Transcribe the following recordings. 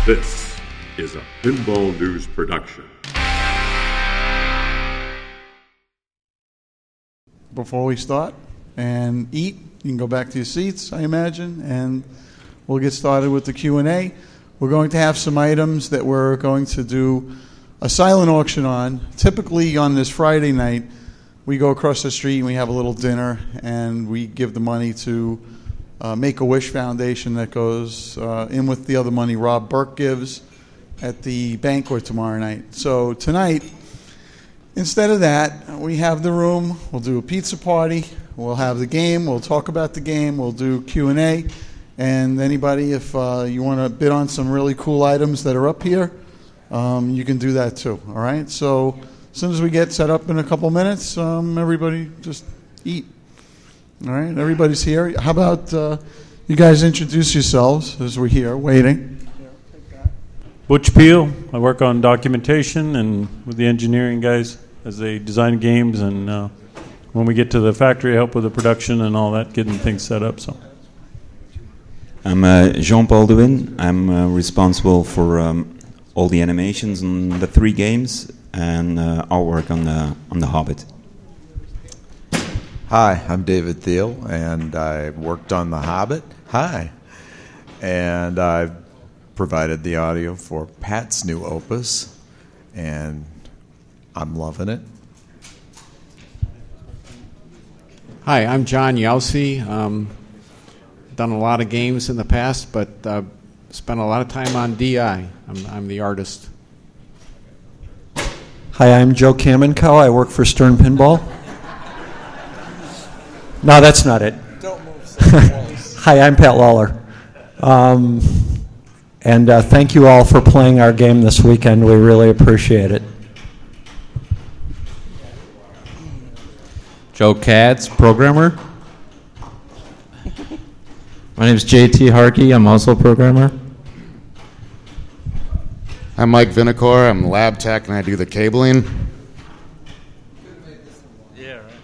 This is a Pinball News production. Before we start and eat, you can go back to your seats, I imagine, and we'll get started with the Q&A. We're going to have some items that we're going to do a silent auction on. Typically on this Friday night, we go across the street and we have a little dinner and we give the money to Make-A-Wish Foundation that goes in with the other money Rob Burke gives at the banquet tomorrow night. So tonight, instead of that, we have the room. We'll do a pizza party. We'll have the game. We'll talk about the game. We'll do Q&A. And anybody, if you want to bid on some really cool items that are up here, you can do that too. All right? So as soon as we get set up in a couple minutes, everybody just eat. All right? Everybody's here. How about you guys introduce yourselves as we're here waiting? Butch Peel. I work on documentation and with the engineering guys as they design games, and when we get to the factory, help with the production and all that, getting things set up. So, I'm Jean Balduin. I'm responsible for all the animations on the 3 games and artwork on the Hobbit. Hi, I'm David Thiel, and I worked on The Hobbit. Hi. And I've provided the audio for Pat's new opus, and I'm loving it. Hi, I'm John Yelsey. Done a lot of games in the past, but spent a lot of time on DI. I'm the artist. Hi, I'm Joe Kamenkow. I work for Stern Pinball. No, that's not it. Don't move so close. Hi, I'm Pat Lawler. And thank you all for playing our game this weekend. We really appreciate it. Joe Katz, programmer. My name is JT Harkey. I'm also a programmer. I'm Mike Vinicor. I'm lab tech, and I do the cabling. Yeah, right.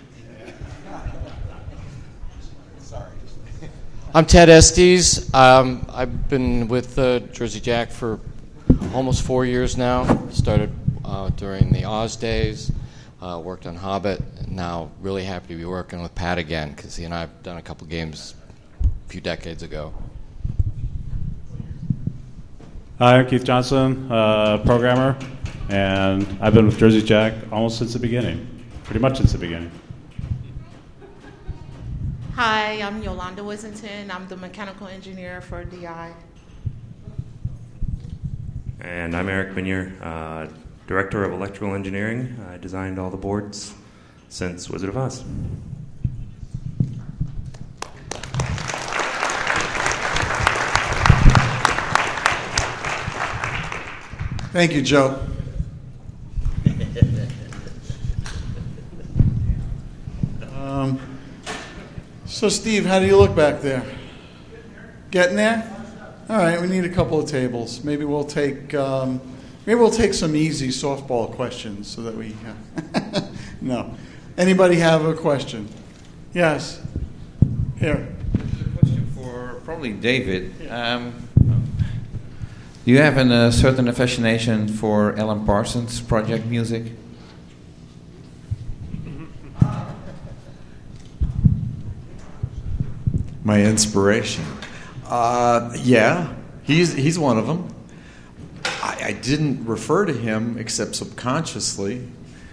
Sorry. I'm Ted Estes. I've been with Jersey Jack for almost 4 years now. Started during the Oz days. Worked on Hobbit. And now really happy to be working with Pat again, because he and I have done a couple games a few decades ago. hi, I'm Keith Johnson, programmer, and I've been with Jersey Jack almost since the beginning, pretty much since the beginning. Hi, I'm Yolanda Wissington. I'm the mechanical engineer for DI. And I'm Eric Binier, Director of Electrical Engineering. I designed all the boards since Wizard of Oz. Thank you, Joe. So, Steve, how do you look back there? Getting there? All right, we need a couple of tables. Maybe we'll take some easy softball questions so that we. No. Anybody have a question? Yes. Here. This is a question for probably David. Do you have a certain fascination for Alan Parsons' project music? My inspiration. Yeah, he's one of them. I didn't refer to him except subconsciously.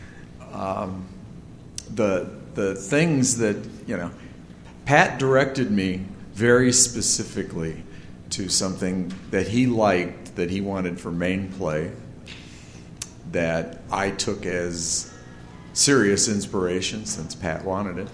The things that, Pat directed me very specifically to something that he liked, that he wanted for main play, that I took as serious inspiration since Pat wanted it.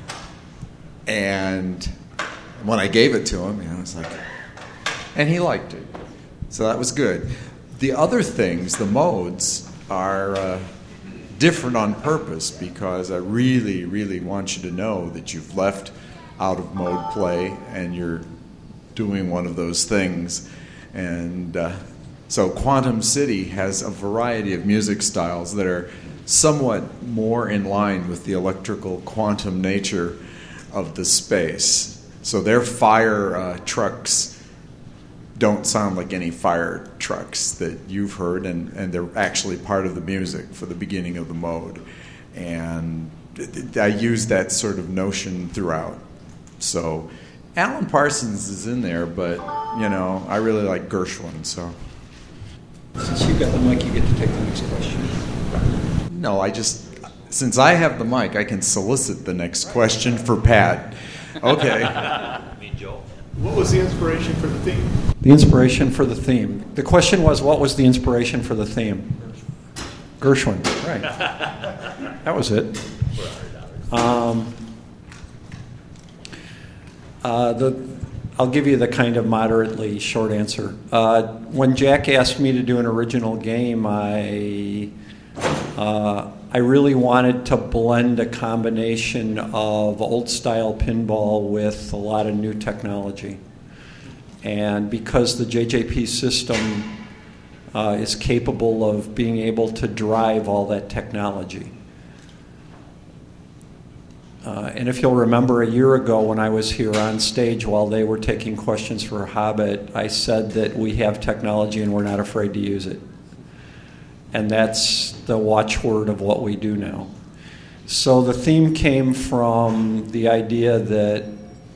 And when I gave it to him, I was like, and he liked it. So that was good. The other things, the modes, are different on purpose because I really, really want you to know that you've left out of mode play and you're doing one of those things. And so Quantum City has a variety of music styles that are somewhat more in line with the electrical quantum nature of the space. So their fire trucks don't sound like any fire trucks that you've heard, and they're actually part of the music for the beginning of the mode. And I use that sort of notion throughout. So Alan Parsons is in there, but, I really like Gershwin, so. Since you've got the mic, you get to take the next question. No, since I have the mic, I can solicit the next question for Pat. Okay. What was the inspiration for the theme? The inspiration for the theme. The question was, what was the inspiration for the theme? Gershwin, right. That was it. I'll give you the kind of moderately short answer. When Jack asked me to do an original game, I really wanted to blend a combination of old-style pinball with a lot of new technology. And because the JJP system is capable of being able to drive all that technology. And if you'll remember a year ago when I was here on stage while they were taking questions for Hobbit, I said that we have technology and we're not afraid to use it. And that's the watchword of what we do now. So the theme came from the idea that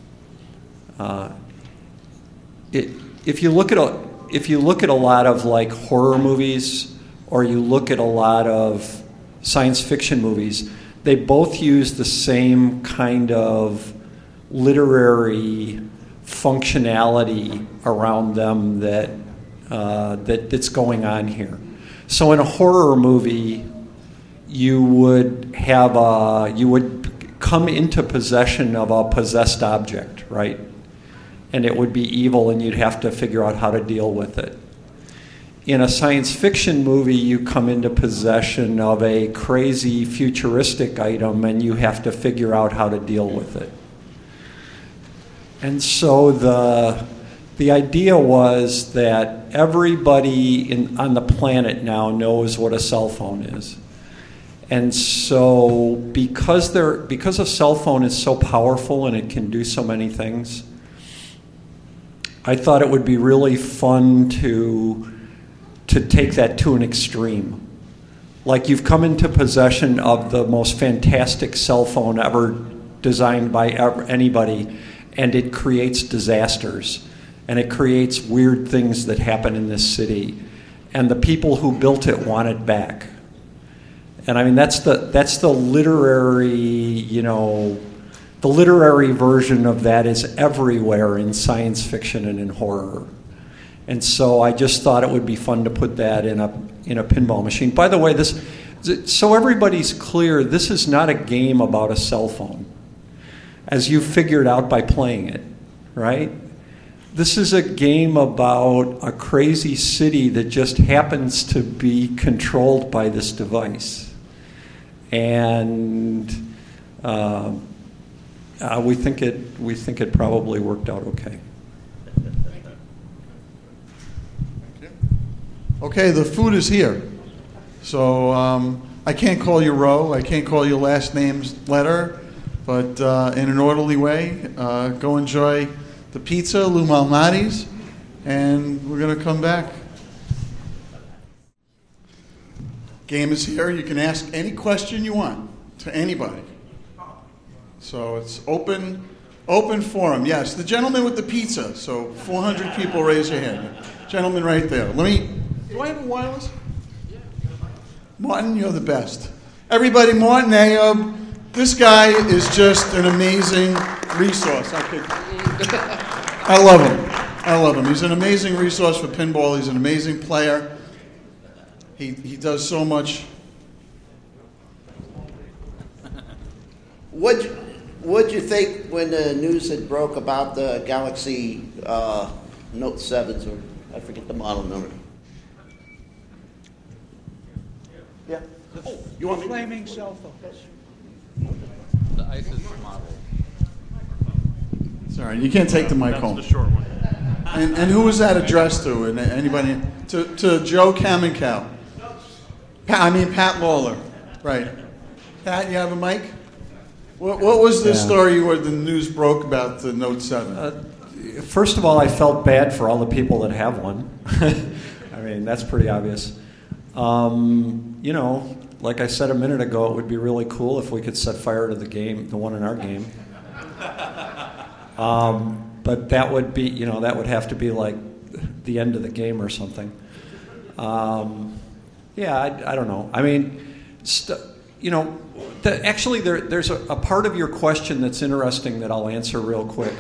if you look at a lot of like horror movies, or you look at a lot of science fiction movies, they both use the same kind of literary functionality around them that's going on here. So in a horror movie, you would come into possession of a possessed object, right? And it would be evil, and you'd have to figure out how to deal with it. In a science fiction movie, you come into possession of a crazy futuristic item, and you have to figure out how to deal with it. And so the idea was that everybody on the planet now knows what a cell phone is. And so because a cell phone is so powerful and it can do so many things, I thought it would be really fun to take that to an extreme. Like you've come into possession of the most fantastic cell phone ever designed by anybody, and it creates disasters. And it creates weird things that happen in this city. And the people who built it want it back. And I mean, that's the literary, the literary version of that is everywhere in science fiction and in horror. And so I just thought it would be fun to put that in a pinball machine. By the way, so everybody's clear, this is not a game about a cell phone, as you figured out by playing it, right? This is a game about a crazy city that just happens to be controlled by this device. And we think it probably worked out okay. Okay, the food is here. So I can't call you Roe. I can't call your last name's letter. But in an orderly way, go enjoy the pizza, Lou Malnati's, and we're going to come back. Game is here. You can ask any question you want to anybody. So it's open forum. Yes, the gentleman with the pizza. So 400 people raise your hand. Gentleman right there. Do I have a wireless? Martin, you're the best. Everybody, Martin Ayob, this guy is just an amazing resource. I love him. He's an amazing resource for pinball. He's an amazing player. He does so much. What'd you think when the news had broke about the Galaxy Note 7s, or I forget the model number? Yeah. You want flaming cell phone? The ISIS model. Sorry, you can't take the mic home. That's the short one. And who was that addressed to? And anybody? To Joe Kamenkow. Pat Lawler. Right. Pat, you have a mic? What was the story where the news broke about the Note 7? first of all, I felt bad for all the people that have one. I mean, that's pretty obvious. You know, like I said a minute ago, it would be really cool if we could set fire to the game, the one in our game. But that would be, you know, that would have to be like the end of the game or something. Yeah, I don't know. I mean, you know, actually there's a part of your question that's interesting that I'll answer real quick.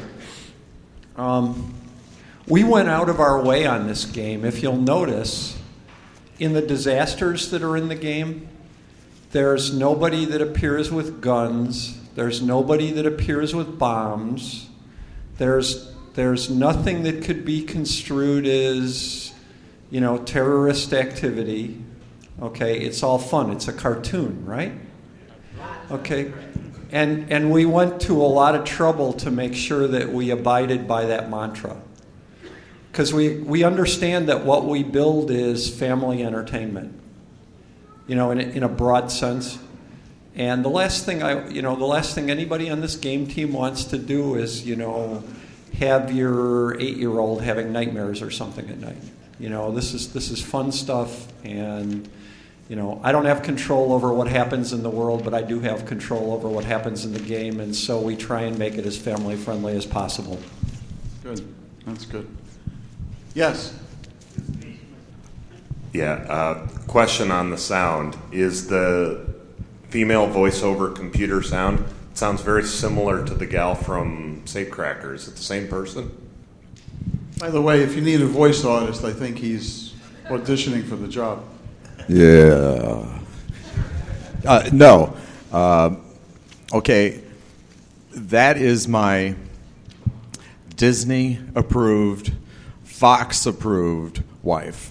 We went out of our way on this game. If you'll notice, in the disasters that are in the game, there's nobody that appears with guns. There's nobody that appears with bombs. There's nothing that could be construed as, you know, terrorist activity. Okay, it's all fun. It's a cartoon, right? Okay, and we went to a lot of trouble to make sure that we abided by that mantra. Because we understand that what we build is family entertainment, you know, in a broad sense. And the last thing anybody on this game team wants to do is, you know, have your 8-year-old having nightmares or something at night. You know, this is fun stuff, and you know, I don't have control over what happens in the world, but I do have control over what happens in the game, and so we try and make it as family friendly as possible. Good, that's good. Yes. Yeah, question on the sound. Is the female voiceover computer sound? It sounds very similar to the gal from Safecracker. Is it the same person? By the way, if you need a voice artist, I think he's auditioning for the job. Yeah. No. Okay. That is my Disney-approved, Fox-approved wife.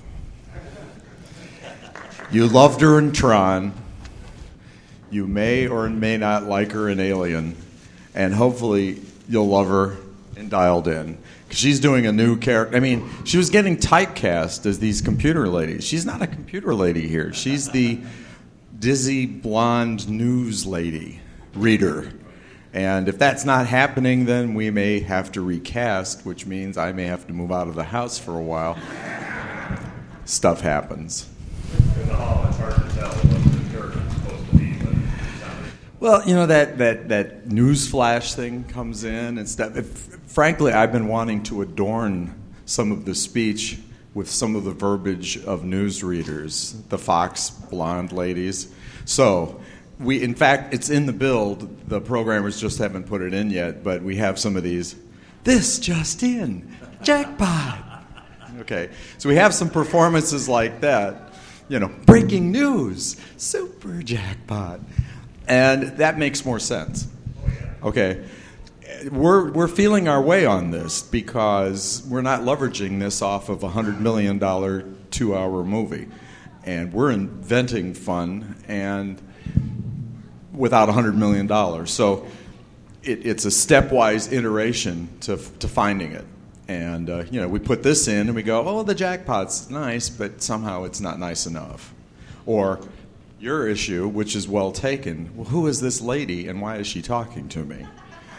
You loved her in Tron. You may or may not like her in Alien. And hopefully you'll love her in Dialed In. Because she's doing a new character. I mean, she was getting typecast as these computer ladies. She's not a computer lady here. She's the dizzy, blonde news lady, reader. And if that's not happening, then we may have to recast, which means I may have to move out of the house for a while. Stuff happens. In the hall, it's hard to tell what the character's supposed to be, but it sounded... Well, you know, that news flash thing comes in and stuff. Frankly, I've been wanting to adorn some of the speech with some of the verbiage of newsreaders, the Fox blonde ladies. So, in fact, it's in the build. The programmers just haven't put it in yet, but we have some of these. This just in, jackpot. Okay, so we have some performances like that. You know, breaking news, super jackpot. And that makes more sense. Okay. We're feeling our way on this because we're not leveraging this off of a $100 million 2-hour movie. And we're inventing fun and without $100 million. So it's a stepwise iteration to finding it. And, you know, we put this in and we go, oh, the jackpot's nice, but somehow it's not nice enough. Or your issue, which is well taken, well, who is this lady and why is she talking to me?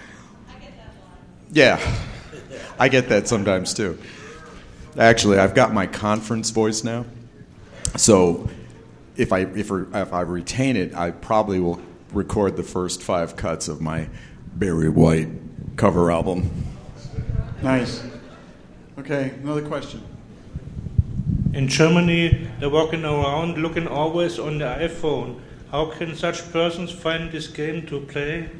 Yeah, I get that sometimes too. Actually, I've got my conference voice now, so if I retain it, I probably will record the first 5 cuts of my Barry White cover album. Nice. Okay, another question. In Germany, they're walking around looking always on the iPhone. How can such persons find this game to play?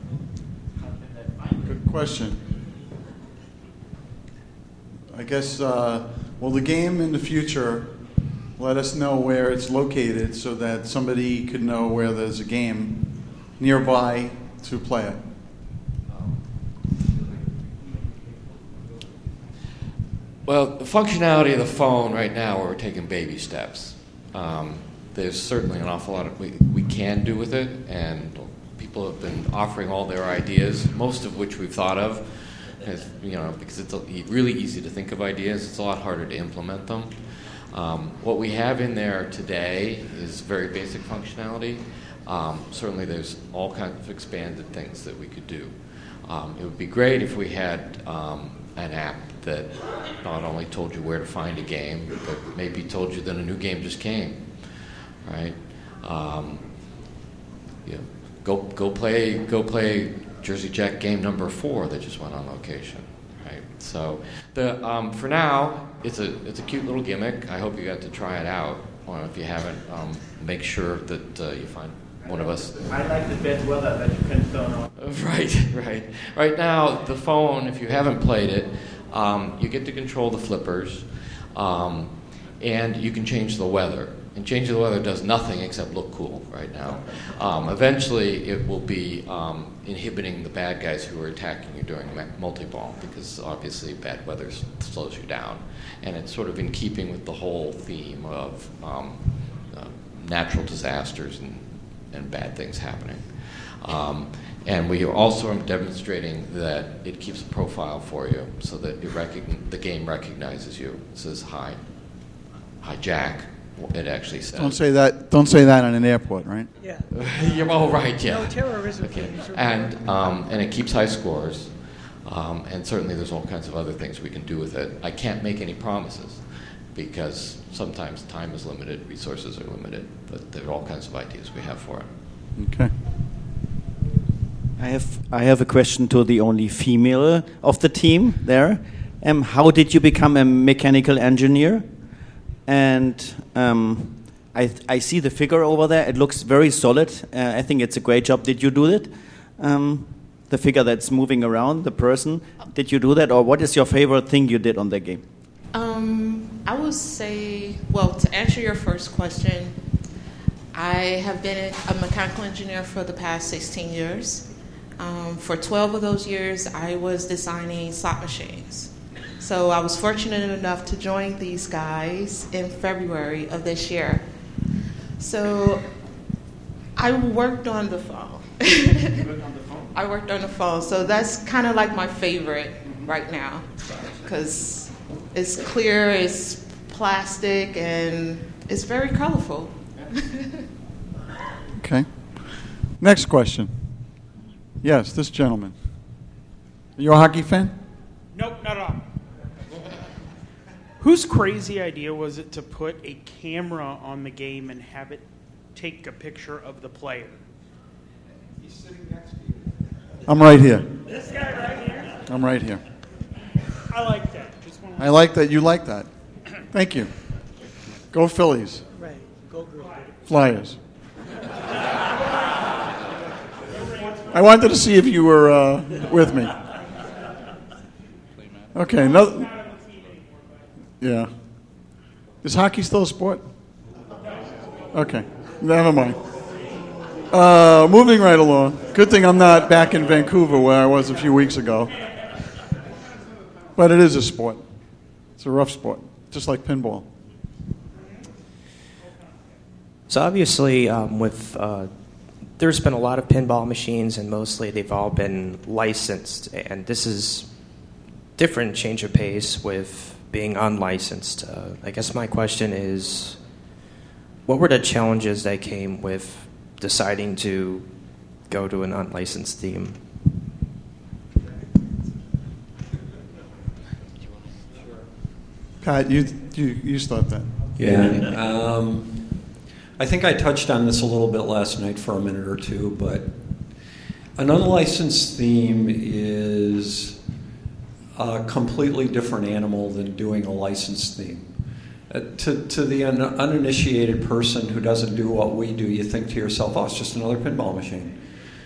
Good question. I guess, will the game in the future let us know where it's located so that somebody could know where there's a game nearby to play it? Well, the functionality of the phone right now, we're taking baby steps. There's certainly an awful lot we can do with it, and people have been offering all their ideas, most of which we've thought of, because it's really easy to think of ideas. It's a lot harder to implement them. What we have in there today is very basic functionality. Certainly there's all kinds of expanded things that we could do. It would be great if we had an app that not only told you where to find a game, but maybe told you that a new game just came, right? Go play Jersey Jack game number 4 that just went on location, right? So for now, it's a cute little gimmick. I hope you got to try it out. Or if you haven't, make sure that you find one of us. I like the bad weather that you can turn on. Right. Right now, the phone, if you haven't played it, you get to control the flippers, and you can change the weather. And changing the weather does nothing except look cool right now. Eventually, it will be inhibiting the bad guys who are attacking you during multi-ball, because obviously bad weather slows you down. And it's sort of in keeping with the whole theme of natural disasters and bad things happening. And we also are demonstrating that it keeps a profile for you so that the game recognizes you. It says, hi Jack. It actually says. Don't say that in an airport, right? Yeah. Oh, right, yeah. No terrorism. Okay. And it keeps high scores. And certainly there's all kinds of other things we can do with it. I can't make any promises because sometimes time is limited, resources are limited, but there are all kinds of ideas we have for it. Okay. I have a question to the only female of the team there. How did you become a mechanical engineer? And I see the figure over there. It looks very solid. I think it's a great job. Did you do it? The figure that's moving around, the person. Did you do that? Or what is your favorite thing you did on the game? I would say, well, to answer your first question, I have been a mechanical engineer for the past 16 years. For 12 of those years, I was designing slot machines. So I was fortunate enough to join these guys in February of this year. So I worked on the phone. I worked on the phone. So that's kind of like my favorite right now because it's clear, it's plastic, and it's very colorful. Okay. Next question. Yes, this gentleman. Are you a hockey fan? Nope, not at all. Whose crazy idea was it to put a camera on the game and have it take a picture of the player? He's sitting next to you. I'm right here. This guy right here? I'm right here. I like that. I like that you like that. Thank you. Go Phillies. Right. Go Green. Flyers. I wanted to see if you were with me. Okay, no. Yeah. Is hockey still a sport? Okay, never mind. Moving right along. Good thing I'm not back in Vancouver where I was a few weeks ago. But it is a sport. It's a rough sport, just like pinball. So obviously, there's been a lot of pinball machines, and mostly they've all been licensed. And this is different change of pace with being unlicensed. I guess my question is, what were the challenges that came with deciding to go to an unlicensed theme? Pat, you start that. Yeah. I think I touched on this a little bit last night for a minute or two, but an unlicensed theme is a completely different animal than doing a licensed theme. To the uninitiated person who doesn't do what we do, you think to yourself, oh, it's just another pinball machine.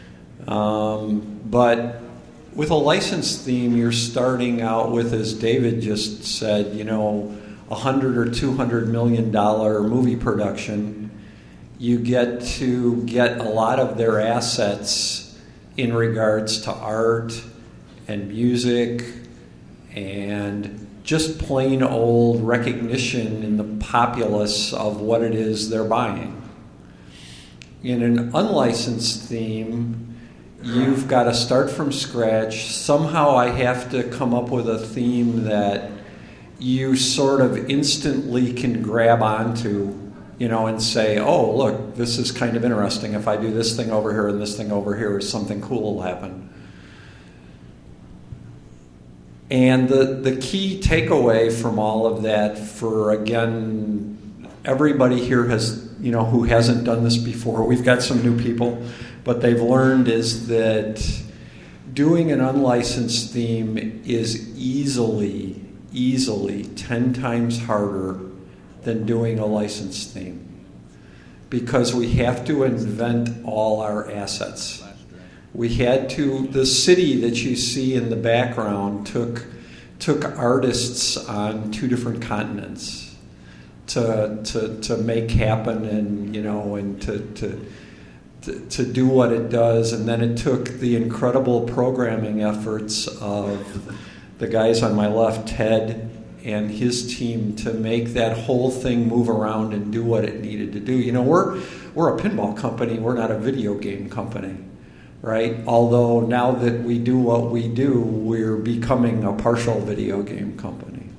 But with a licensed theme, you're starting out with, as David just said, $100 or $200 million movie production. You get to get a lot of their assets in regards to art and music and just plain old recognition in the populace of what it is they're buying. In an unlicensed theme, you've got to start from scratch. Somehow I have to come up with a theme that you sort of instantly can grab onto, and say, oh, look, this is kind of interesting. If I do this thing over here and this thing over here, something cool will happen. And the key takeaway from all of that for, again, everybody here has, who hasn't done this before, we've got some new people, but they've learned is that doing an unlicensed theme is easily 10 times harder than doing a licensed theme, because we have to invent all our assets. We had to, the city that you see in the background took artists on 2 different continents to make happen, and and to do what it does. And then it took the incredible programming efforts of the guys on my left, Ted and his team, to make that whole thing move around and do what it needed to do. We're a pinball company, we're not a video game company, right? Although now that we do what we do, we're becoming a partial video game company.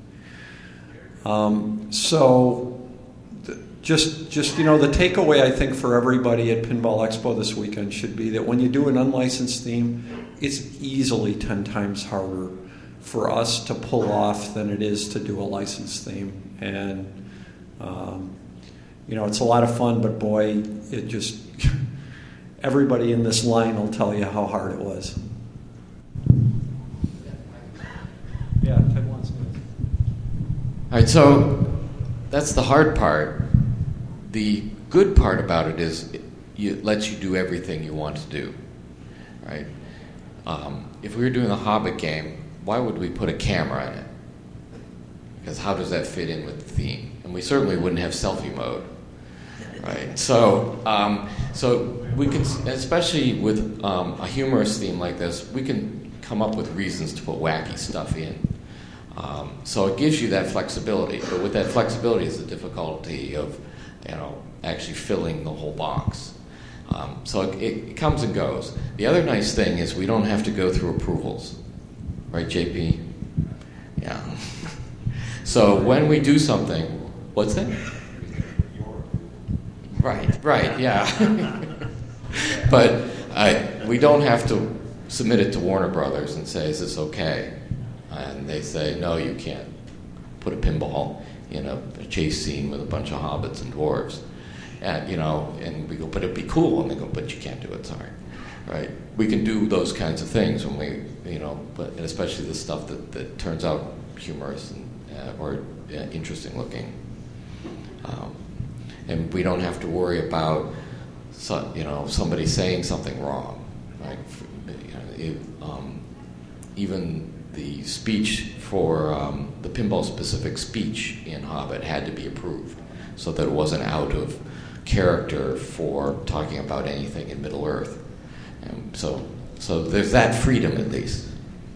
Just the takeaway, I think, for everybody at Pinball Expo this weekend should be that when you do an unlicensed theme, it's easily 10 times harder for us to pull off than it is to do a licensed theme. And it's a lot of fun, but boy, it just everybody in this line will tell you how hard it was. Yeah, Ted wants to. All right, so that's the hard part. The good part about it is it lets you do everything you want to do, right? If we were doing a Hobbit game, why would we put a camera in it? Because how does that fit in with the theme? And we certainly wouldn't have selfie mode, right? So we can, especially with a humorous theme like this, we can come up with reasons to put wacky stuff in. So it gives you that flexibility, but with that flexibility is the difficulty of actually filling the whole box. So it comes and goes. The other nice thing is we don't have to go through approvals. Right, JP? Yeah. So when we do something, what's that? Right, yeah. But we don't have to submit it to Warner Brothers and say, is this okay? And they say, no, you can't put a pinball in a chase scene with a bunch of hobbits and dwarves. And, and we go, but it'd be cool. And they go, but you can't do it, sorry. Right? We can do those kinds of things when we, and especially the stuff that turns out humorous and, or interesting looking. And we don't have to worry about, somebody saying something wrong. Right? Even the speech for the pinball-specific speech in Hobbit had to be approved, so that it wasn't out of character for talking about anything in Middle-earth. And so there's that freedom, at least.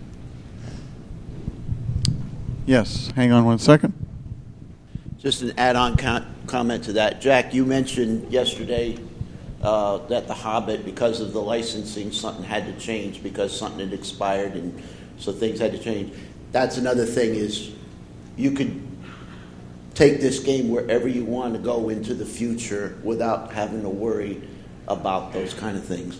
Yes, hang on one second. Just an add-on comment to that. Jack, you mentioned yesterday that The Hobbit, because of the licensing, something had to change because something had expired, and so things had to change. That's another thing, is you could take this game wherever you want to go into the future without having to worry about those kind of things.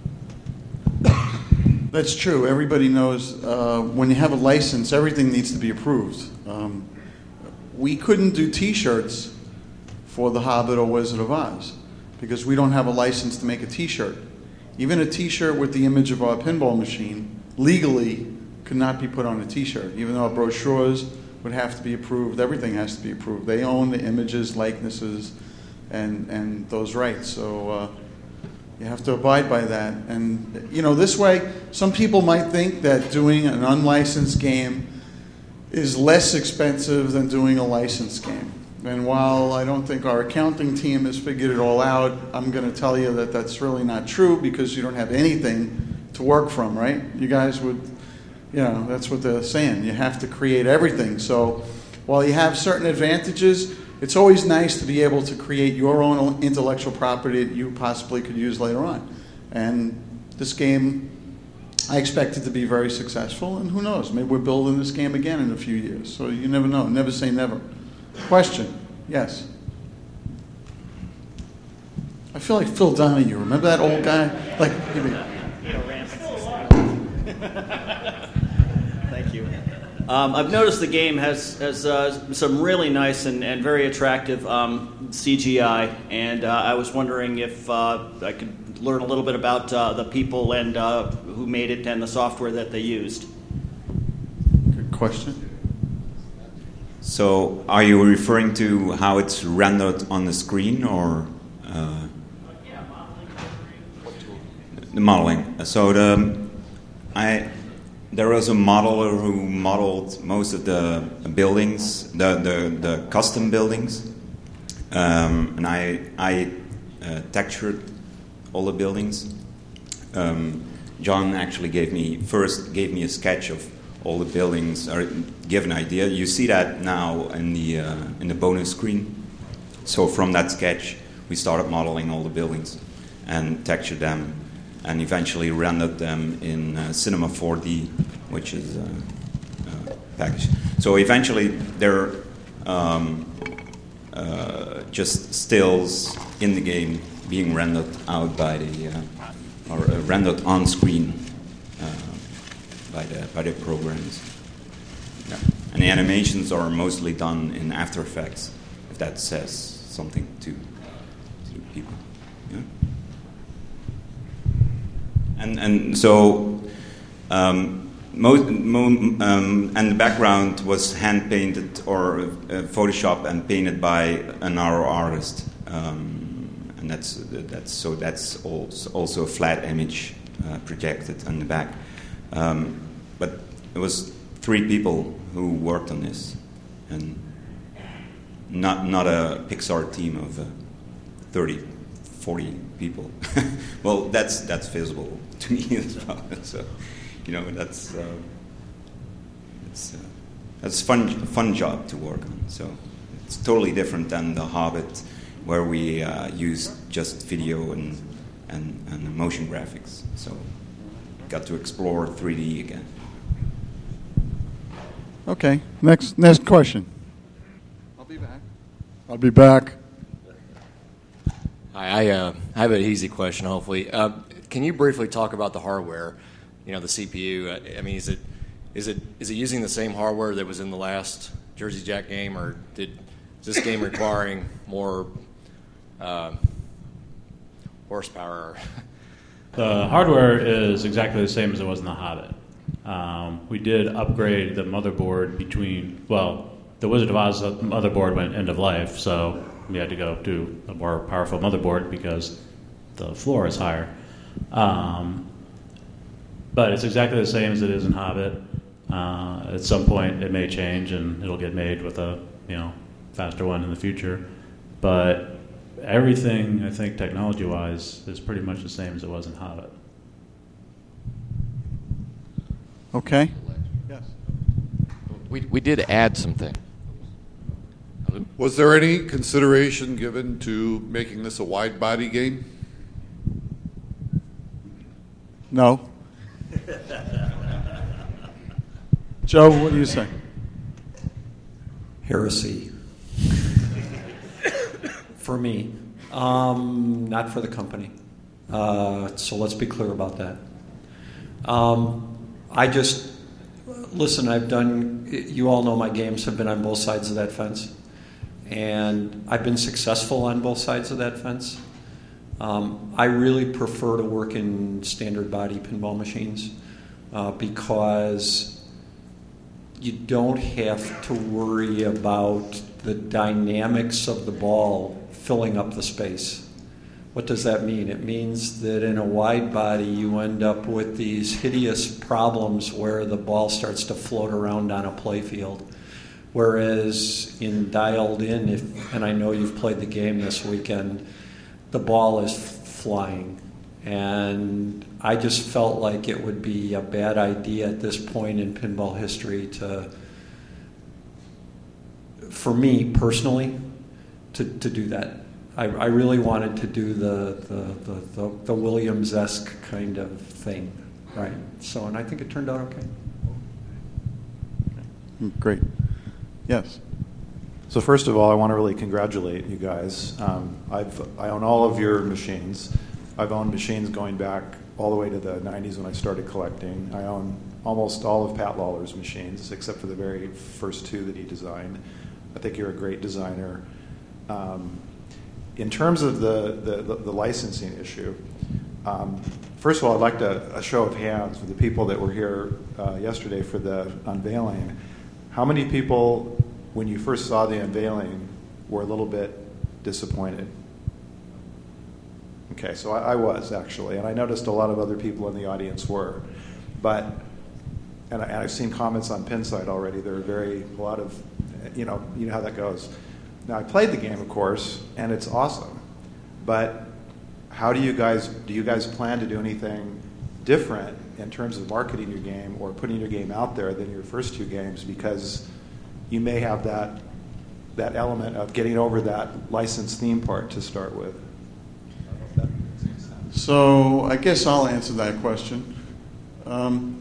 That's true. Everybody knows when you have a license, everything needs to be approved. We couldn't do T-shirts for The Hobbit or Wizard of Oz because we don't have a license to make a T-shirt. Even a T-shirt with the image of our pinball machine legally could not be put on a T-shirt. Even though our brochures would have to be approved, everything has to be approved. They own the images, likenesses, and those rights. So you have to abide by that. And, this way, some people might think that doing an unlicensed game is less expensive than doing a licensed game. And while I don't think our accounting team has figured it all out, I'm going to tell you that that's really not true, because you don't have anything to work from, right? You guys would, that's what they're saying. You have to create everything. So while you have certain advantages, it's always nice to be able to create your own intellectual property that you possibly could use later on. And this game, I expect it to be very successful, and who knows, maybe we're building this game again in a few years. So you never know. Never say never. Question? Yes? I feel like Phil Donahue. Remember that old guy? Thank you. I've noticed the game has some really nice and very attractive CGI, and I was wondering if I could learn a little bit about the people and who made it and the software that they used. Good question. So, are you referring to how it's rendered on the screen, or the modeling? So there was a modeler who modeled most of the buildings, the custom buildings, and I textured all the buildings. John actually gave me a sketch of all the buildings, or give an idea. You see that now in the bonus screen. So from that sketch, we started modeling all the buildings and textured them, and eventually rendered them in Cinema 4D, which is a package. So eventually they're just stills in the game being rendered out by or rendered on screen by the programs. Yeah. And the animations are mostly done in After Effects, if that says something to people. Yeah. And so and the background was hand painted or Photoshop and painted by an artist, and that's also a flat image projected on the back. But it was 3 people who worked on this, and not a Pixar team of 30, 40 people. Well, that's visible to me as well. So, that's a fun job to work on. So it's totally different than The Hobbit, where we used just video and motion graphics. So got to explore 3D again. Okay, next question. I'll be back. Hi, I have an easy question, hopefully. Can you briefly talk about the hardware? The CPU. I mean, is it using the same hardware that was in the last Jersey Jack game, or is this game requiring more horsepower? The hardware is exactly the same as it was in The Hobbit. We did upgrade the motherboard the Wizard of Oz motherboard went end of life, so we had to go to a more powerful motherboard because the floor is higher. But it's exactly the same as it is in Hobbit. At some point, it may change, and it'll get made with a faster one in the future. But everything, I think, technology-wise, is pretty much the same as it was in Hobbit. Okay. Yes. We did add something. Was there any consideration given to making this a wide-body game? No. Joe, what do you say? Heresy. For me. Not for the company. So let's be clear about that. You all know my games have been on both sides of that fence. And I've been successful on both sides of that fence. I really prefer to work in standard body pinball machines because you don't have to worry about the dynamics of the ball filling up the space. What does that mean? It means that in a wide body you end up with these hideous problems where the ball starts to float around on a play field. Whereas in dialed in, and I know you've played the game this weekend, the ball is flying. And I just felt like it would be a bad idea at this point in pinball history for me personally, to do that. I really wanted to do the Williams-esque kind of thing, right? So, and I think it turned out okay. Great. Yes. So first of all, I want to really congratulate you guys. I own all of your machines. I've owned machines going back all the way to the 90s when I started collecting. I own almost all of Pat Lawler's machines, except for the very first two that he designed. I think you're a great designer. In terms of the licensing issue, first of all, I'd like a show of hands for the people that were here yesterday for the unveiling. How many people, when you first saw the unveiling, were a little bit disappointed? Okay, so I was actually, and I noticed a lot of other people in the audience were. But, and I've seen comments on Pinside already. There are a lot of, you know how that goes. Now, I played the game, of course, and it's awesome. But how do you guys plan to do anything different in terms of marketing your game or putting your game out there than your first two games? Because you may have that element of getting over that licensed theme part to start with. So I guess I'll answer that question. I'm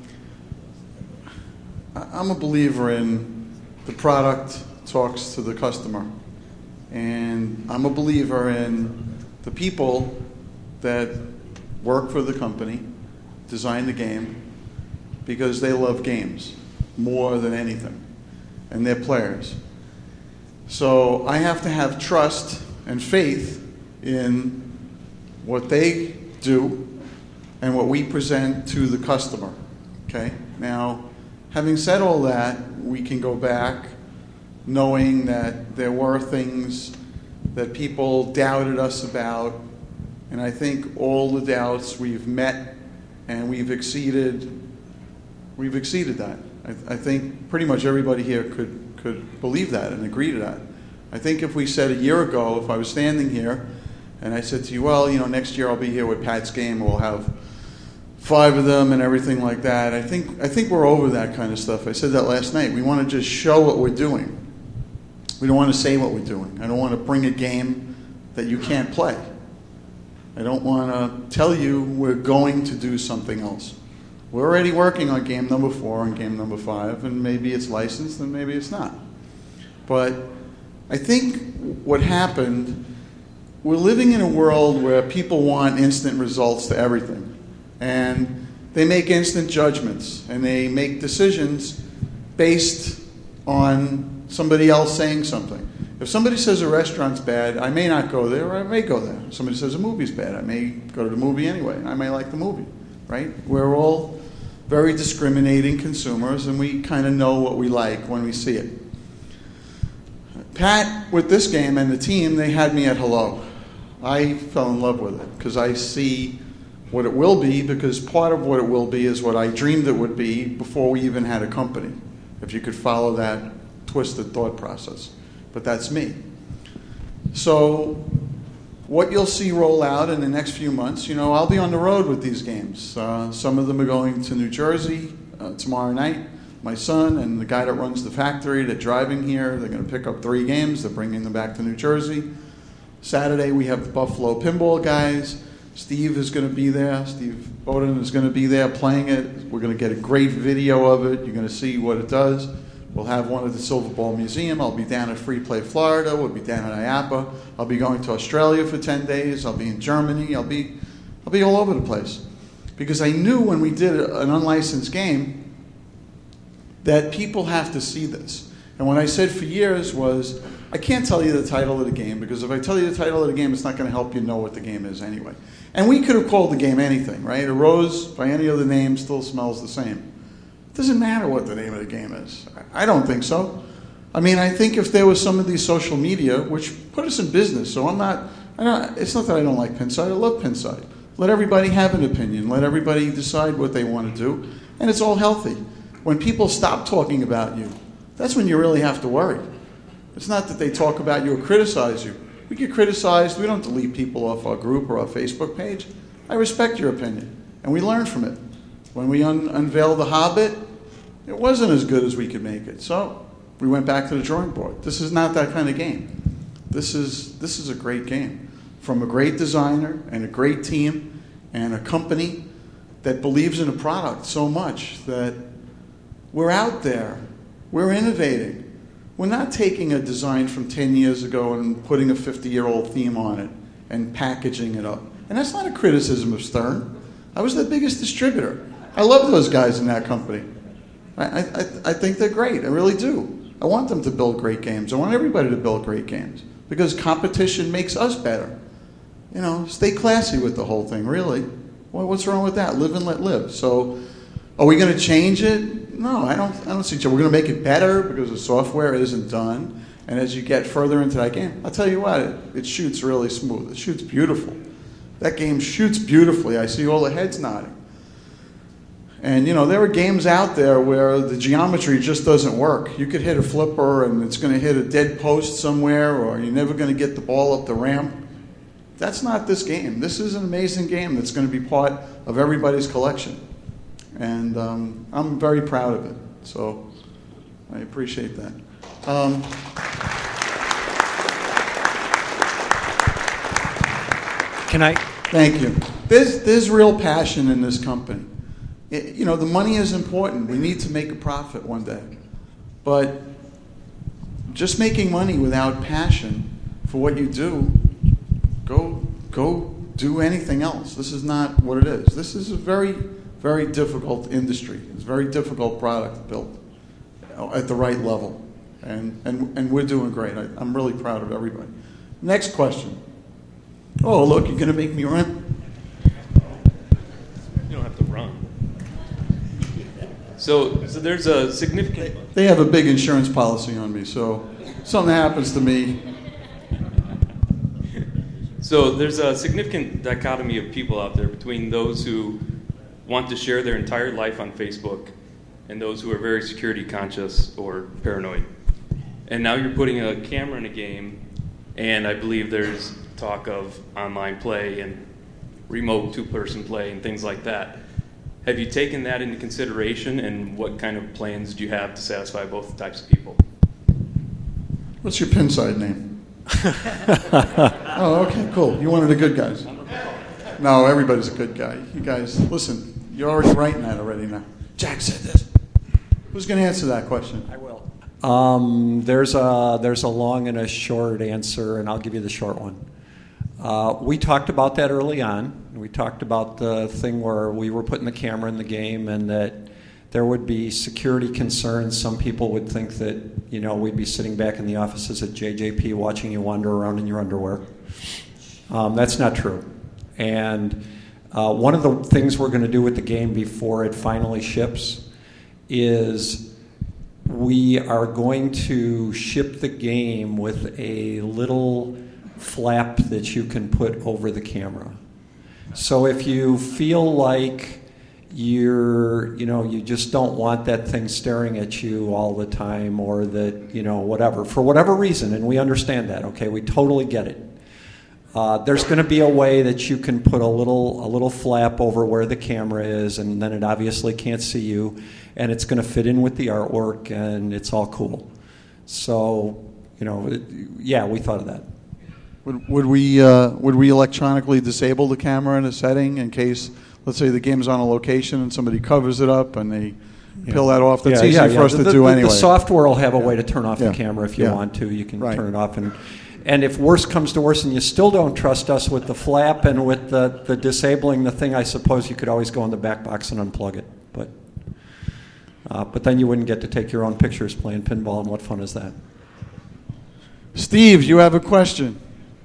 a believer in the product talks to the customer. And I'm a believer in the people that work for the company, design the game, because they love games more than anything. And they're players. So I have to have trust and faith in what they do and what we present to the customer. Okay? Now, having said all that, we can go back knowing that there were things that people doubted us about, and I think all the doubts we've met and we've exceeded that. I think pretty much everybody here could believe that and agree to that. I think if we said a year ago, if I was standing here and I said to you, well, next year I'll be here with Pat's game, we'll have 5 of them and everything like that. I think we're over that kind of stuff. I said that last night. We want to just show what we're doing. We don't want to say what we're doing. I don't want to bring a game that you can't play. I don't want to tell you we're going to do something else. We're already working on game number 4 and game number 5, and maybe it's licensed and maybe it's not. But I think what happened, we're living in a world where people want instant results to everything. And they make instant judgments, and they make decisions based on somebody else saying something. If somebody says a restaurant's bad, I may not go there, or I may go there. If somebody says a movie's bad, I may go to the movie anyway. I may like the movie, right? We're all very discriminating consumers, and we kind of know what we like when we see it. Pat, with this game and the team, they had me at hello. I fell in love with it because I see what it will be, because part of what it will be is what I dreamed it would be before we even had a company, if you could follow that twisted thought process. But that's me. So what you'll see roll out in the next few months, I'll be on the road with these games. Some of them are going to New Jersey tomorrow night. My son and the guy that runs the factory, they're driving here. They're going to pick up 3 games. They're bringing them back to New Jersey. Saturday, we have the Buffalo Pinball guys. Steve is going to be there. Steve Bowden is going to be there playing it. We're going to get a great video of it. You're going to see what it does. We'll have one at the Silver Ball Museum. I'll be down at Free Play, Florida. We'll be down at IAPA. I'll be going to Australia for 10 days. I'll be in Germany. I'll be all over the place. Because I knew when we did an unlicensed game that people have to see this. And what I said for years was, I can't tell you the title of the game, because if I tell you the title of the game, it's not going to help you know what the game is anyway. And we could have called the game anything, right? A rose by any other name still smells the same. It doesn't matter what the name of the game is. I don't think so. I mean, I think if there was some of these social media, which put us in business, so it's not that I don't like Pinside. I love Pinside. Let everybody have an opinion. Let everybody decide what they want to do. And it's all healthy. When people stop talking about you, that's when you really have to worry. It's not that they talk about you or criticize you. We get criticized. We don't delete people off our group or our Facebook page. I respect your opinion, and we learn from it. When we unveiled The Hobbit, it wasn't as good as we could make it. So we went back to the drawing board. This is not that kind of game. This is a great game from a great designer and a great team and a company that believes in a product so much that we're out there. We're innovating. We're not taking a design from 10 years ago and putting a 50-year-old theme on it and packaging it up. And that's not a criticism of Stern. I was the biggest distributor. I love those guys in that company. I think they're great. I really do. I want them to build great games. I want everybody to build great games because competition makes us better. You know, stay classy with the whole thing, really. Well, what's wrong with that? Live and let live. So, are we going to change it? No, I don't see. We're going to make it better because the software isn't done. And as you get further into that game, I'll tell you what, it shoots really smooth. It shoots beautiful. That game shoots beautifully. I see all the heads nodding. And, you know, there are games out there where the geometry just doesn't work. You could hit a flipper and it's going to hit a dead post somewhere, or you're never going to get the ball up the ramp. That's not this game. This is an amazing game that's going to be part of everybody's collection. And I'm very proud of it. So I appreciate that. Can I? Thank you. There's real passion in this company. You know, the money is important. We need to make a profit one day. But just making money without passion for what you do, go do anything else. This is not what it is. This is a very, very difficult industry. It's a very difficult product to build at the right level. And we're doing great. I'm really proud of everybody. Next question. Oh, look, you're going to make me run? You don't have to run. So there's a significant... They have a big insurance policy on me, so if something happens to me... So there's a significant dichotomy of people out there between those who want to share their entire life on Facebook and those who are very security conscious or paranoid. And now you're putting a camera in a game, and I believe there's talk of online play and remote two-person play and things like that. Have you taken that into consideration, and what kind of plans do you have to satisfy both types of people? What's your Pinside name? Oh, okay, cool. You're one of the good guys. No, everybody's a good guy. You guys, listen, you're already writing that already now. Jack said this. Who's going to answer that question? I will. There's a long and a short answer, and I'll give you the short one. We talked about that early on. We talked about the thing where we were putting the camera in the game and that there would be security concerns. Some people would think that, you know, we'd be sitting back in the offices at JJP watching you wander around in your underwear. That's not true. And one of the things we're going to do with the game before it finally ships is we are going to ship the game with a little flap that you can put over the camera. So if you feel like you just don't want that thing staring at you all the time, or that, you know, whatever, for whatever reason, and we understand that, okay, we totally get it. There's going to be a way that you can put a little flap over where the camera is, and then it obviously can't see you, and it's going to fit in with the artwork, and it's all cool. So, you know, we thought of that. Would we electronically disable the camera in a setting in case, let's say, the game's on a location and somebody covers it up and they peel that off? That's easy for us to do anyway. The software will have a way to turn off the camera if you want to. You can turn it off. And if worse comes to worse and you still don't trust us with the flap and with the disabling the thing, I suppose you could always go in the back box and unplug it. But then you wouldn't get to take your own pictures playing pinball, and what fun is that? Steve, you have a question.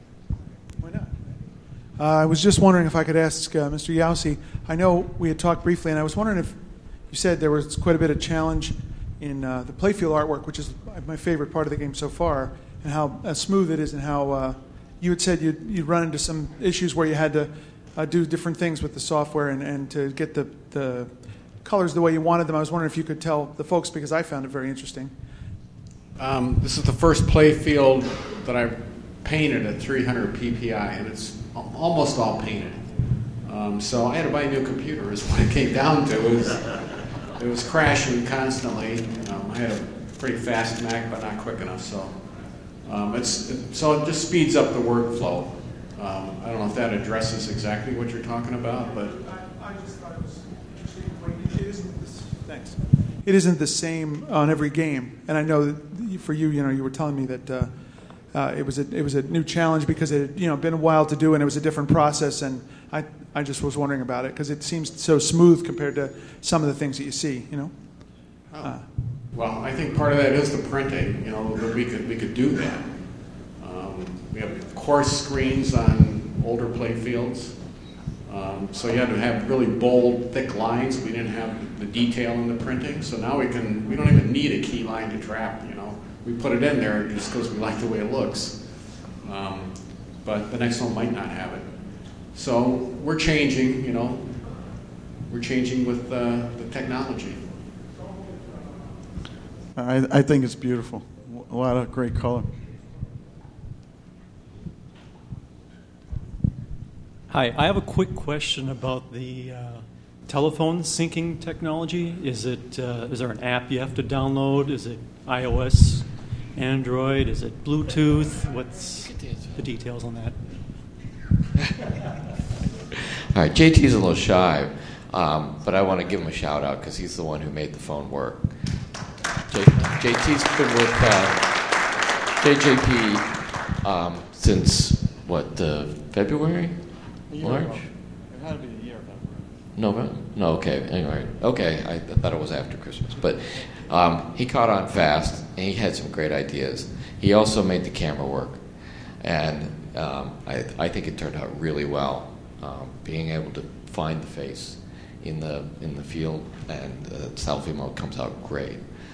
I was just wondering if I could ask Mr. Yausi. I know we had talked briefly, and I was wondering if you said there was quite a bit of challenge in the playfield artwork, which is my favorite part of the game so far, and how smooth it is, and how you had said you'd run into some issues where you had to do different things with the software and to get the colors the way you wanted them. I was wondering if you could tell the folks, because I found it very interesting. This is the first playfield that I've painted at 300 PPI, and it's almost all painted. So I had to buy a new computer is what it came down to. It was crashing constantly. I had a pretty fast Mac, but not quick enough. So it just speeds up the workflow. I don't know if that addresses exactly what you're talking about, but I just thought it was interesting. Thanks. It isn't the same on every game, and I know that for you, you were telling me that it was a new challenge because it had been a while to do, and it was a different process, and I just was wondering about it because it seems so smooth compared to some of the things that you see. Well, I think part of that is the printing. You know, that we could do that. We have coarse screens on older play fields, so you had to have really bold, thick lines. We didn't have the detail in the printing, so now we don't even need a key line to trap. You know, we put it in there just because we like the way it looks. But the next one might not have it. So we're changing. You know, we're changing with the technology. I think it's beautiful. A lot of great color. Hi, I have a quick question about the telephone syncing technology. Is there an app you have to download? Is it iOS, Android? Is it Bluetooth? What's the details on that? All right, JT's a little shy, but I want to give him a shout out because he's the one who made the phone work. JT's been with JJP since February? March? It had to be a year ago. No, okay. Anyway, okay. I thought it was after Christmas, but he caught on fast, and he had some great ideas. He also made the camera work, and I think it turned out really well. Being able to find the face in the field and selfie mode comes out great.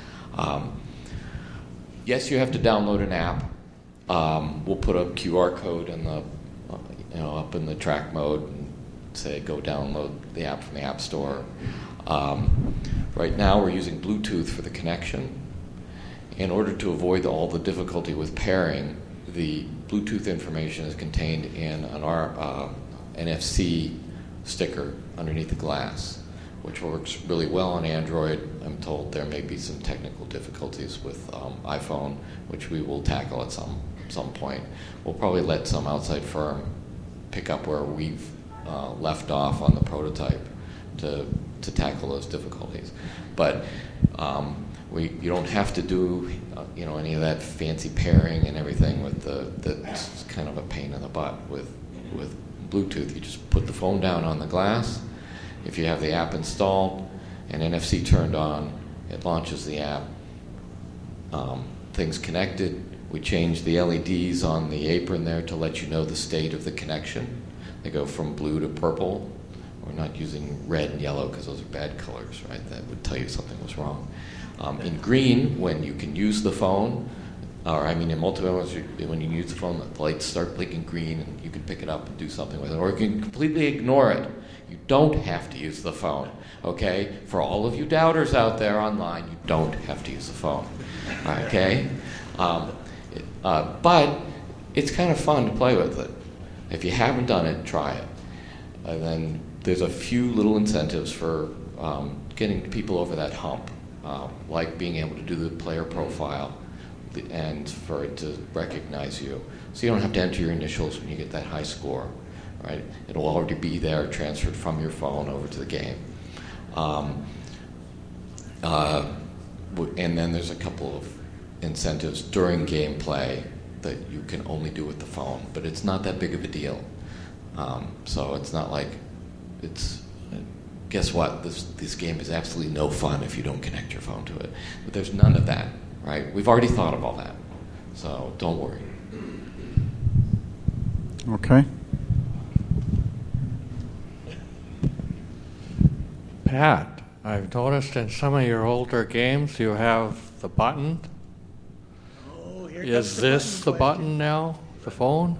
Yes, you have to download an app. We'll put a QR code in the up in the track mode and say go download the app from the App Store. Right now we're using Bluetooth for the connection. In order to avoid all the difficulty with pairing, the Bluetooth information is contained in an NFC sticker underneath the glass, which works really well on Android. I'm told there may be some technical difficulties with iPhone, which we will tackle at some point. We'll probably let some outside firm pick up where we've left off on the prototype to tackle those difficulties. But you don't have to do any of that fancy pairing and everything that's kind of a pain in the butt with Bluetooth. You just put the phone down on the glass. If you have the app installed and NFC turned on, it launches the app. Things connected. We change the LEDs on the apron there to let you know the state of the connection. They go from blue to purple. We're not using red and yellow because those are bad colors, right? That would tell you something was wrong. In green, when you can use the phone, in multiple when you use the phone, the lights start blinking green and you can pick it up and do something with it. Or you can completely ignore it. You don't have to use the phone, okay? For all of you doubters out there online, you don't have to use the phone, okay? But it's kind of fun to play with it. If you haven't done it, try it. And then there's a few little incentives for getting people over that hump, like being able to do the player profile and for it to recognize you. So you don't have to enter your initials when you get that high score, right? It'll already be there, transferred from your phone over to the game. And then there's a couple of incentives during gameplay that you can only do with the phone, but it's not that big of a deal. So it's not like guess what? This game is absolutely no fun if you don't connect your phone to it. But there's none of that, right? We've already thought of all that, so don't worry. Okay. Pat, I've noticed in some of your older games you have the button. Oh, here Is comes this the button button now? The phone?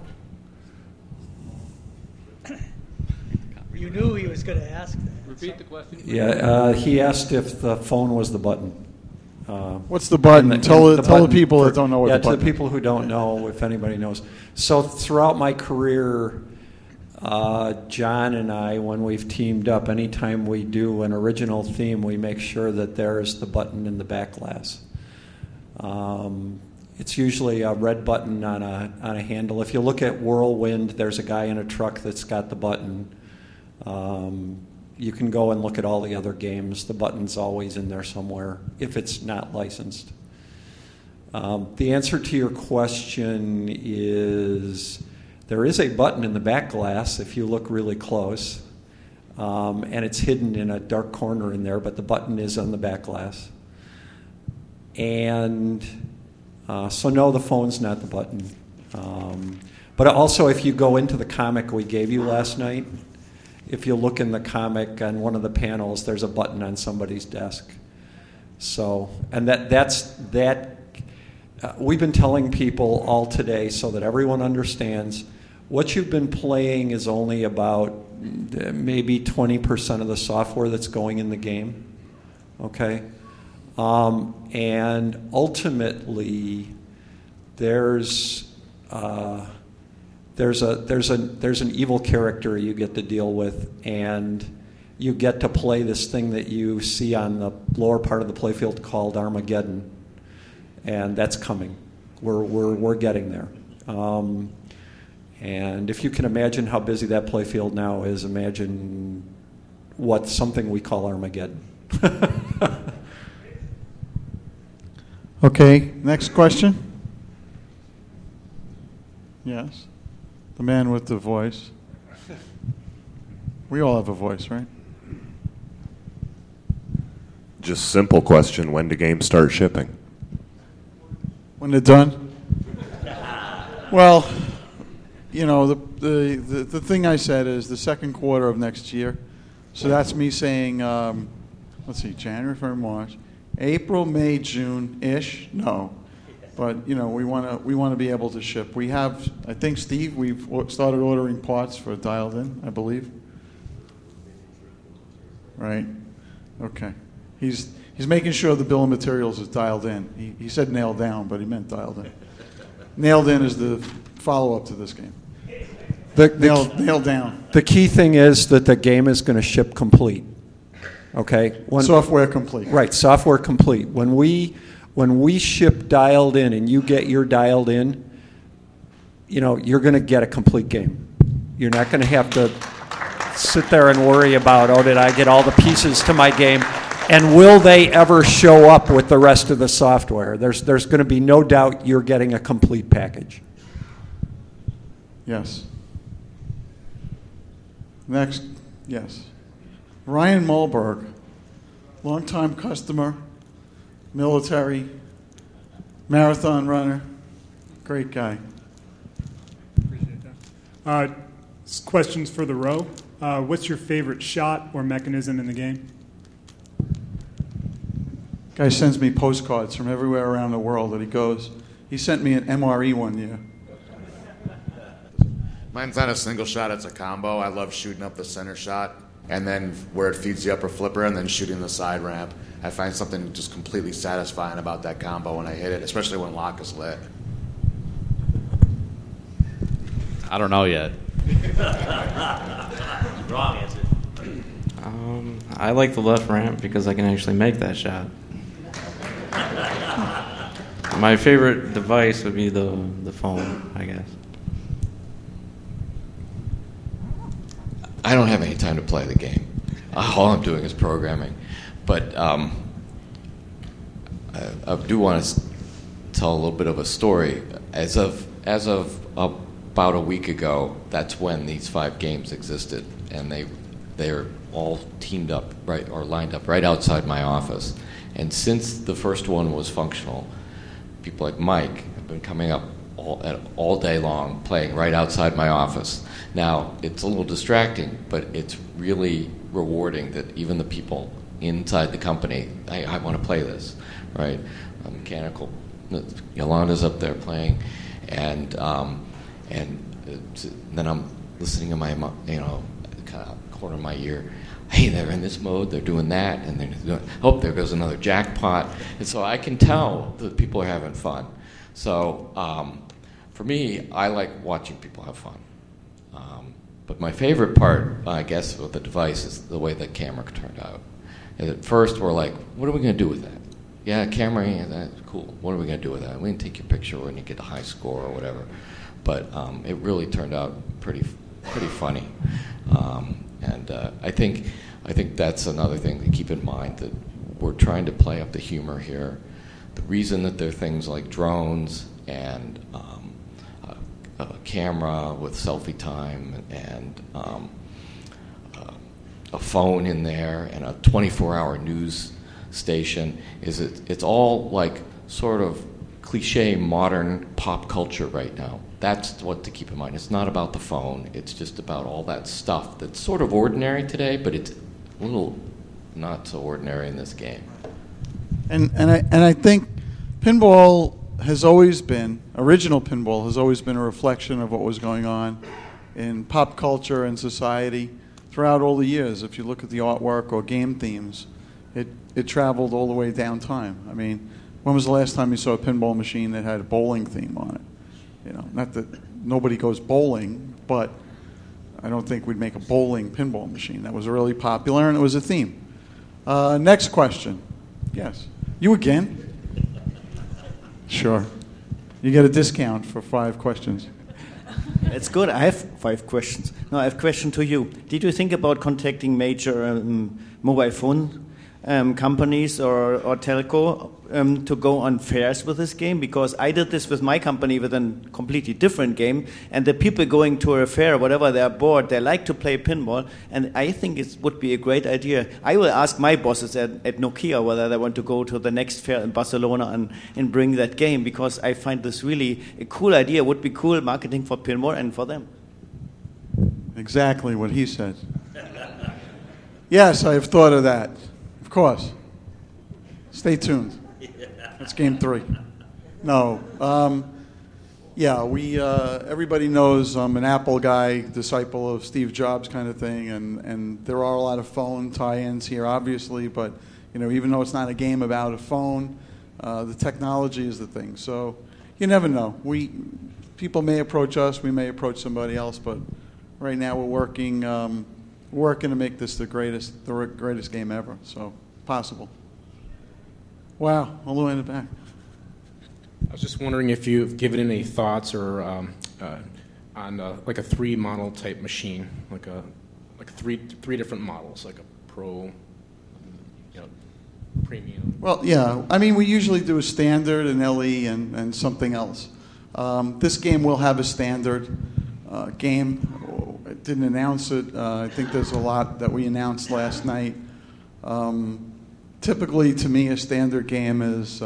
You knew he was going to ask that. Repeat the question. Yeah, he asked if the phone was the button. What's the button? Tell the button people that don't know what the button to the people who don't know, if anybody knows. So throughout my career, John and I, when we've teamed up, anytime we do an original theme, we make sure that there's the button in the back glass. It's usually a red button on a handle. If you look at Whirlwind, there's a guy in a truck that's got the button. You can go and look at all the other games. The button's always in there somewhere, if it's not licensed. The answer to your question is there is a button in the back glass if you look really close, and it's hidden in a dark corner in there, but the button is on the back glass. And so no, the phone's not the button. But also, if you go into the comic we gave you last night, if you look in the comic on one of the panels, there's a button on somebody's desk. So, and that's we've been telling people all today so that everyone understands what you've been playing is only about maybe 20% of the software that's going in the game. Okay? And ultimately, there's an evil character you get to deal with, and you get to play this thing that you see on the lower part of the playfield called Armageddon, and that's coming. We're getting there. And if you can imagine how busy that playfield now is, imagine what something we call Armageddon. Okay, next question. Yes, the man with the voice. We all have a voice, right? Just simple question, when do games start shipping? When they're done? Well, you know, the thing I said is the second quarter of next year. So that's me saying, let's see, January, February, March, April, May, June-ish. No, but you know, we want to be able to ship. We have, I think, Steve, we've started ordering parts for Dialed In, I believe. Right. Okay. He's making sure the bill of materials is dialed in. He said nailed down, but he meant dialed in. Nailed in is the follow-up to this game. Nailed down. The key thing is that the game is going to ship complete. Okay? Software complete. Right, software complete. When we ship Dialed In and you get your Dialed In, you know, you're going to get a complete game. You're not going to have to sit there and worry about, oh, did I get all the pieces to my game? And will they ever show up with the rest of the software? There's going to be no doubt you're getting a complete package. Yes. Next, yes. Ryan Mulberg, longtime customer, military, marathon runner, great guy. Appreciate that. Questions for the row. What's your favorite shot or mechanism in the game? Guy sends me postcards from everywhere around the world that he goes. He sent me an MRE one year. Mine's not a single shot, it's a combo. I love shooting up the center shot and then where it feeds the upper flipper and then shooting the side ramp. I find something just completely satisfying about that combo when I hit it, especially when lock is lit. I don't know yet. Wrong answer. I like the left ramp because I can actually make that shot. My favorite device would be the phone, I guess. I don't have any time to play the game. All I'm doing is programming. But I do want to tell a little bit of a story. As of about a week ago, that's when these 5 games existed, and they're all teamed up right or lined up right outside my office. And since the first one was functional, people like Mike have been coming up all day long, playing right outside my office. Now, it's a little distracting, but it's really rewarding that even the people inside the company, I want to play this, right? Mechanical, Yolanda's up there playing, and then I'm listening in my, kind of corner of my ear, hey, they're in this mode, they're doing that, and then oh, there goes another jackpot. And so I can tell that people are having fun. So for me, I like watching people have fun. But my favorite part, I guess, with the device is the way the camera turned out. And at first, we're like, what are we going to do with that? Yeah, camera, yeah, that's cool. What are we going to do with that? We can take your picture when you get a high score or whatever. But it really turned out pretty funny. And I think that's another thing to keep in mind, that we're trying to play up the humor here. The reason that there are things like drones and a camera with selfie time and a phone in there and a 24-hour news station is it's all like sort of cliche modern pop culture right now. That's what to keep in mind. It's not about the phone. It's just about all that stuff that's sort of ordinary today, but it's a little not so ordinary in this game. And I think pinball has always been, original pinball has always been a reflection of what was going on in pop culture and society throughout all the years. If you look at the artwork or game themes, it traveled all the way down time. I mean, when was the last time you saw a pinball machine that had a bowling theme on it? You know, not that nobody goes bowling, but I don't think we'd make a bowling pinball machine. That was really popular, and it was a theme. Next question. Yes. You again? Sure. You get a discount for 5 questions. It's good. I have 5 questions. No, I have a question to you. Did you think about contacting major mobile phone companies or telco to go on fairs with this game? Because I did this with my company with a completely different game, and the people going to a fair, whatever they're bored, they like to play pinball, and I think it would be a great idea. I will ask my bosses at Nokia whether they want to go to the next fair in Barcelona and bring that game, because I find this really a cool idea. It would be cool marketing for pinball and for them. Exactly what he said. Yes, I have thought of that. Of course. Stay tuned. That's game 3. No. Yeah, we everybody knows I'm an Apple guy, disciple of Steve Jobs kind of thing, and there are a lot of phone tie-ins here, obviously, but you know, even though it's not a game about a phone, the technology is the thing. So you never know. People may approach us, we may approach somebody else, but right now we're working to make this the greatest game ever. So possible. Wow, all the way in the back. I was just wondering if you've given any thoughts or on like a 3 model type machine, like three different models, like a Pro, Premium. Well, yeah. I mean, we usually do a standard, an LE, and something else. This game will have a standard game. I didn't announce it. I think there's a lot that we announced last night. Typically, to me, a standard game is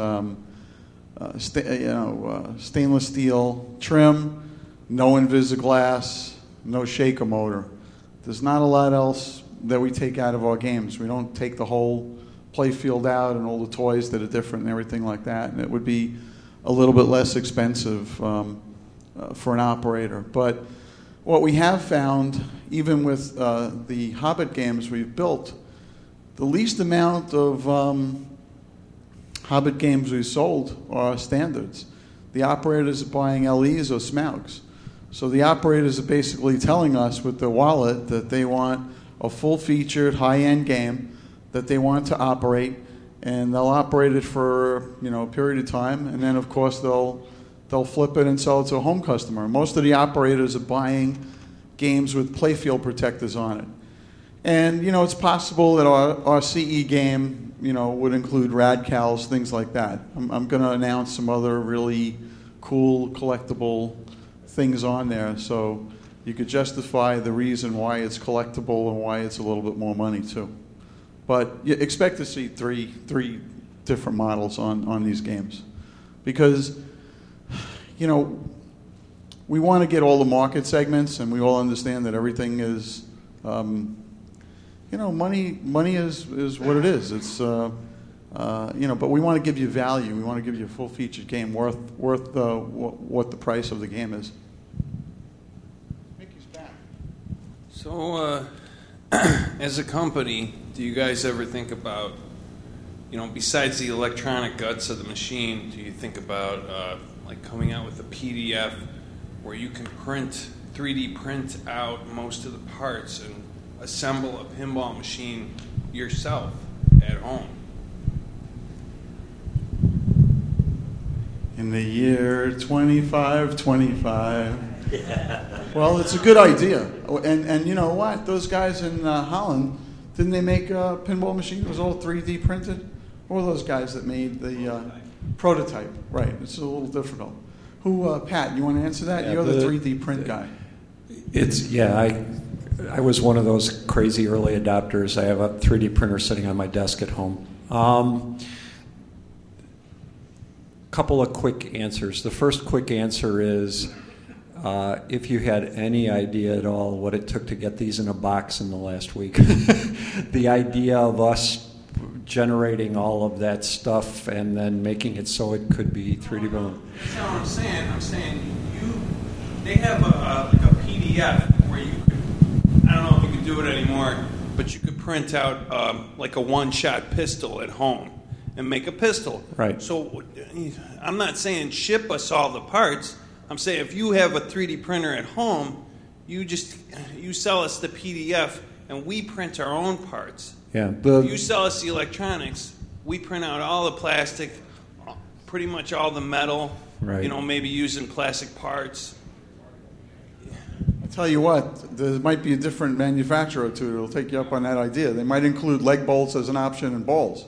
stainless steel trim, no Invisiglass, no shaker motor. There's not a lot else that we take out of our games. We don't take the whole play field out and all the toys that are different and everything like that. And it would be a little bit less expensive for an operator. But what we have found, even with the Hobbit games we've built, the least amount of Hobbit games we've sold are standards. The operators are buying LEs or Smaugs. So the operators are basically telling us with their wallet that they want a full-featured, high-end game that they want to operate, and they'll operate it for a period of time, and then of course they'll flip it and sell it to a home customer. Most of the operators are buying games with playfield protectors on it. And, it's possible that our CE game, would include radcals, things like that. I'm going to announce some other really cool collectible things on there, so you could justify the reason why it's collectible and why it's a little bit more money, too. But you expect to see three different models on these games. Because, we want to get all the market segments, and we all understand that everything is... money is what it is. It's, but we want to give you value. We want to give you a full-featured game worth what the price of the game is. Mickey's back. So, as a company, do you guys ever think about, besides the electronic guts of the machine, do you think about like coming out with a PDF where you can 3D print out most of the parts and assemble a pinball machine yourself at home? In the year 2525. Yeah. Well, it's a good idea. And you know what? Those guys in Holland, didn't they make a pinball machine? It was all 3D printed? What were those guys that made the prototype? Right. It's a little difficult. Who, Pat, you want to answer that? Yeah, You're the 3D print guy. I was one of those crazy early adopters. I have a 3D printer sitting on my desk at home. Couple of quick answers. The first quick answer is, if you had any idea at all what it took to get these in a box in the last week, the idea of us generating all of that stuff and then making it so it could be 3D balloon. That's not what I'm saying. I'm saying they have like a PDF where you could, I don't know if you could do it anymore, but you could print out like a one-shot pistol at home and make a pistol. Right. So I'm not saying ship us all the parts. I'm saying if you have a 3D printer at home, you sell us the PDF and we print our own parts. Yeah. You sell us the electronics, we print out all the plastic, pretty much all the metal, right. Maybe using plastic parts. I'll tell you what, there might be a different manufacturer or two that'll take you up on that idea. They might include leg bolts as an option and balls.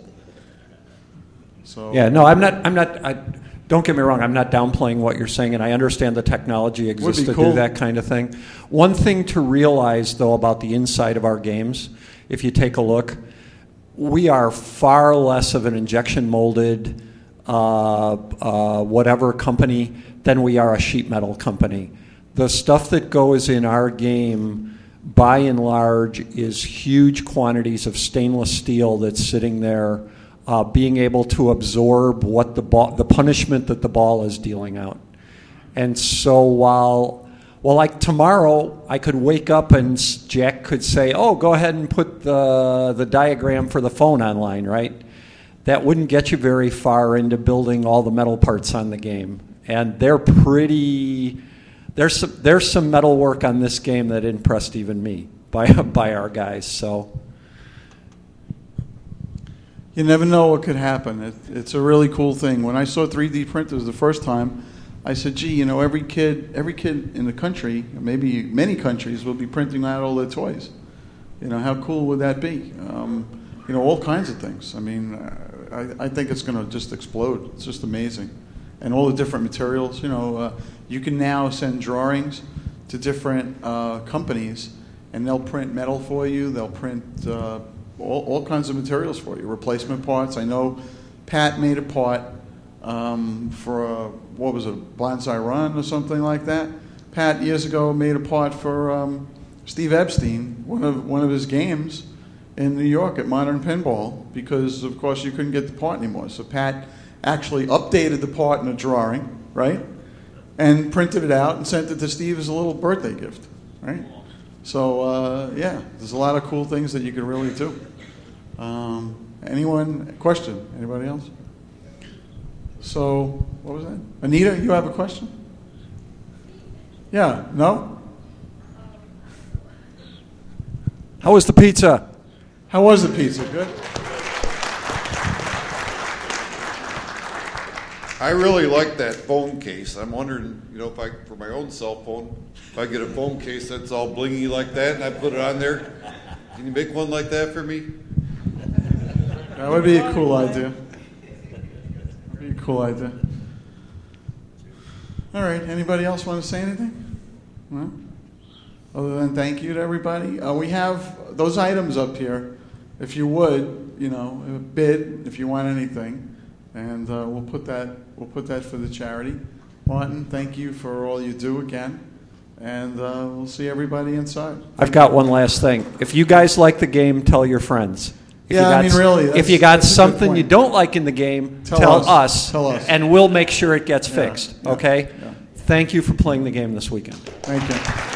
So yeah, no, I'm not. Don't get me wrong, I'm not downplaying what you're saying, and I understand the technology exists to do that kind of thing. One thing to realize, though, about the inside of our games, if you take a look, we are far less of an injection molded whatever company than we are a sheet metal company. The stuff that goes in our game, by and large, is huge quantities of stainless steel that's sitting there, being able to absorb what the punishment that the ball is dealing out. And so while like tomorrow I could wake up and Jack could say, oh, go ahead and put the diagram for the phone online, right? That wouldn't get you very far into building all the metal parts on the game. And they're pretty, there's some metal work on this game that impressed even me by our guys, so. You never know what could happen. It's a really cool thing. When I saw 3D printers the first time, I said, gee, every kid in the country, maybe many countries, will be printing out all their toys. How cool would that be? All kinds of things. I mean, I think it's going to just explode. It's just amazing. And all the different materials. You can now send drawings to different companies, and they'll print metal for you. They'll print all kinds of materials for you, replacement parts. I know Pat made a part for what was it, Blindside Run or something like that. Pat years ago made a part for Steve Epstein, one of his games in New York at Modern Pinball, because of course you couldn't get the part anymore. So Pat actually updated the part in a drawing, right, and printed it out and sent it to Steve as a little birthday gift, right? So, yeah, there's a lot of cool things that you could really do. Question? Anybody else? So, what was that? Anita, you have a question? Yeah, no? How was the pizza? How was the pizza? Good? I really like that phone case. I'm wondering, if for my own cell phone, if I get a phone case that's all blingy like that and I put it on there, can you make one like that for me? That would be a cool idea. All right, anybody else want to say anything? No? Other than thank you to everybody. We have those items up here. If you would, bid if you want anything. And we'll put that for the charity. Martin, thank you for all you do again. And we'll see everybody inside. I've got one last thing. If you guys like the game, tell your friends. Really. If you got something you don't like in the game, tell us. Tell us. And we'll make sure it gets fixed. Okay? Yeah. Thank you for playing the game this weekend. Thank you.